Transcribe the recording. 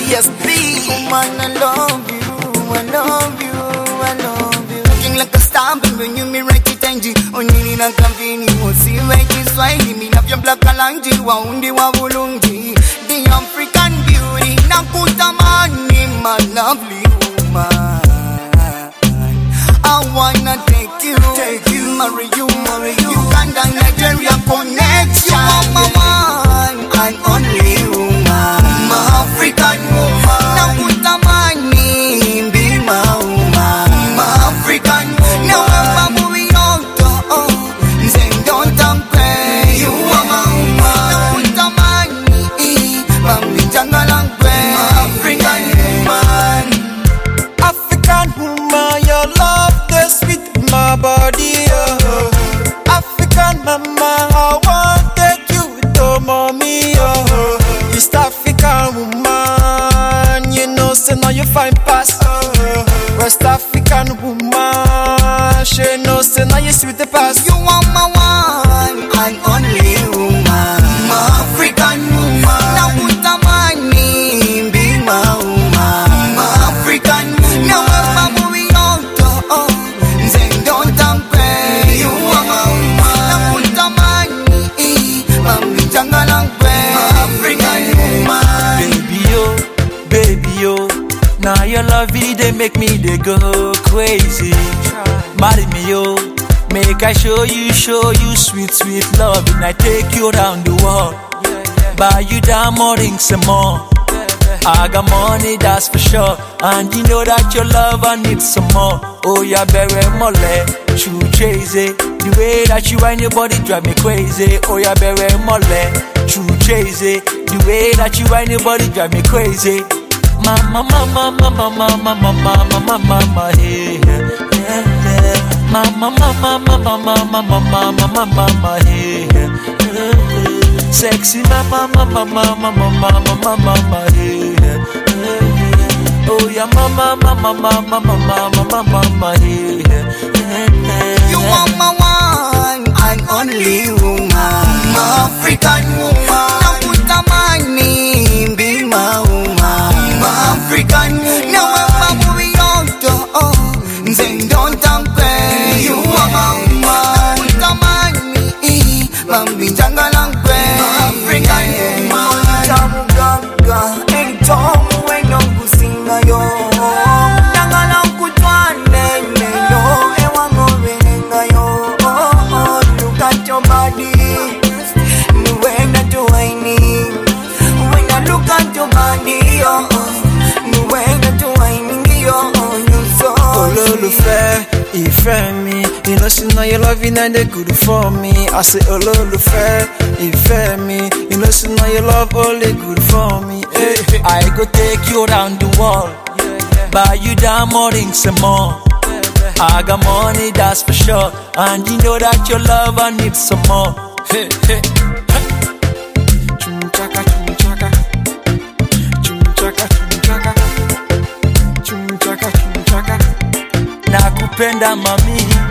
PSB. Woman, I love you, I love you, I love you. Looking like a star, but when you me right it and only na kambini usi weki Swahili. Me love your black alanji, waundi wa bulungi. The African beauty, nakutamani, my lovely woman. I wanna take you, marry you, Uganda, Nigeria connection. You are my one and only woman, my African woman. Nakutamani, be my woman, my African woman. Now I'm moving on to then don't pray. You are my woman. Nakutamani, mami jangalang pray, my African woman. African woman, your love is sweet my body. African mama, I want take you to mommy. East African woman, you know, say now you find pass. West African woman, she know, say now you sweet the pass. You are my one and only woman, my African woman. Nakutamani, be my woman, my African woman. Now I'm moving on to then don't pray. You are my woman. Nakutamani, mami jangalang pray, my African woman. Baby yo, now your love they make me they go crazy. Marry me yo, make I show you sweet, sweet love. And I take you around the world, buy you diamond rings some more. I got money, that's for sure. And you know that your love, I need some more. Oh, yeah, very mole, true crazy. The way that you and your body drive me crazy. Oh, yeah, very mole, true crazy. The way that you and your body drive me crazy. Mama, mama, mama, mama, mama, mama, mama, hey, yeah, yeah. Mama, mama, mama, mama, mama, mama, mama, hey, yeah. Sexy mama, mama, mama, mama, mama, mama, hey, yeah. Oh yeah, mama, mama, mama, mama, mama, mama, hey, yeah. You are my one and only woman, my African woman. Nakutamani, be my woman, my African woman. Now I'm moving on to then don't pray. You are my woman. Nakutamani, mami jangalang pray, my African woman. Jamugaga, anytime when I'm singing yo, jangalang kutwane yo, ewango venga yo. Look at your body, when I do I need. When I look at your body, when I do I need yo, you so. Ololufe, ìfẹ́ mi, you know see now you loving and they good for me. I say ololufe, ìfẹ́ mi, you know see now you love only good for me. Hey, I go take you around the world, buy you diamond rings some more. I got money, that's for sure. And you know that your love, I need some more. Hey, hey, hey. Chumchaka, chumchaka. Chumchaka, chumchaka. Chumchaka, chumchaka. Nakupenda mami.